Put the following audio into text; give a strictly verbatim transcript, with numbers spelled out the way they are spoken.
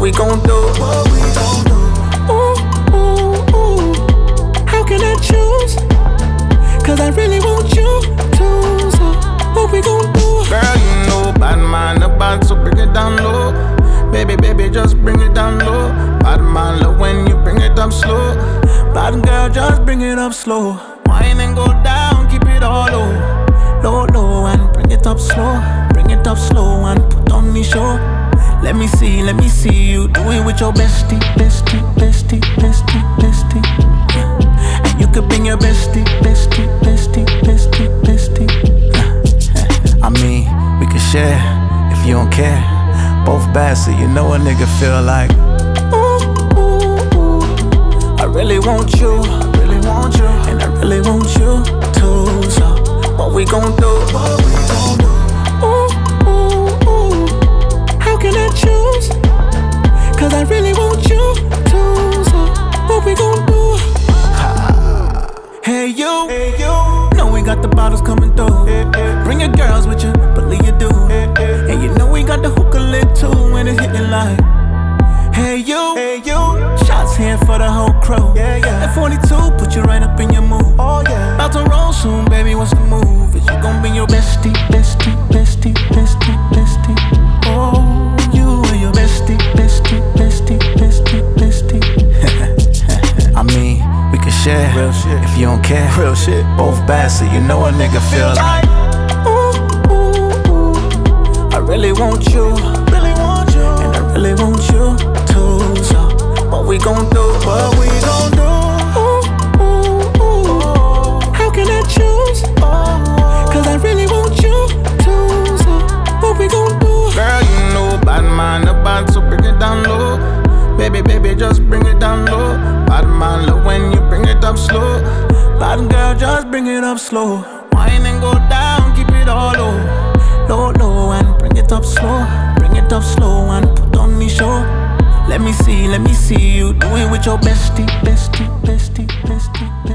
we gon' do? What we gon' do? Ooh, ooh, ooh. How can I choose? Cause I really want you to. So what we gon' do? Girl, you know bad man about, so bring it down low. Baby, baby, just bring it down low. Bad man love when you bring it up slow. Bad girl, just bring it up slow. Wine and go down, keep it all low. Low, low, and bring it up slow. Bring it up slow and put on the show. Let me see, let me see you do it with your bestie, bestie, bestie, bestie, bestie. Yeah. And you could bring your bestie, bestie, bestie, bestie, bestie. Yeah. I mean, we could share if you don't care. Both bad, so you know a nigga feel like. Ooh, ooh, ooh. I really want you, I really want you, and I really want you too. So what we gon' do? What we gon' do? Ooh, ooh, ooh. How can I choose? Cause I really want you too. So what we gon' do? Hey you, hey you. Know we got the bottles coming through. Hey, hey. Bring your girls with you, believe you do. Hey, hey. And you know we got the hookah lit too when it hitting like. Hey you, hey you. Shots here for the whole crew. Yeah, yeah. That forty-two put you right up in your mood. Oh yeah. About to roll soon, baby. What's the move? Is you gon' bring your bestie, bestie, bestie, bestie, bestie? Oh, you and your bestie, bestie, bestie, bestie, bestie. I mean, we can share real shit if you don't care. Real shit. Both bad, so you know a nigga feel like. Ooh, ooh, ooh. I really want you, really want you, and I really want you too. So what we gon' do? What we gon' do? Ooh, ooh, ooh. How can I choose? Cause I really want you too. So what we gon' do? Girl, you know bad man about, so bring it down low. Baby, baby, just bring it down low. Bad man love when you bring it up slow. Bad girl, just bring it up slow. Wine and go down, keep it all low. Low, low, and bring it up slow. Bring it up slow and put on the show. Let me see, let me see you do it with your bestie, bestie, bestie, bestie, bestie.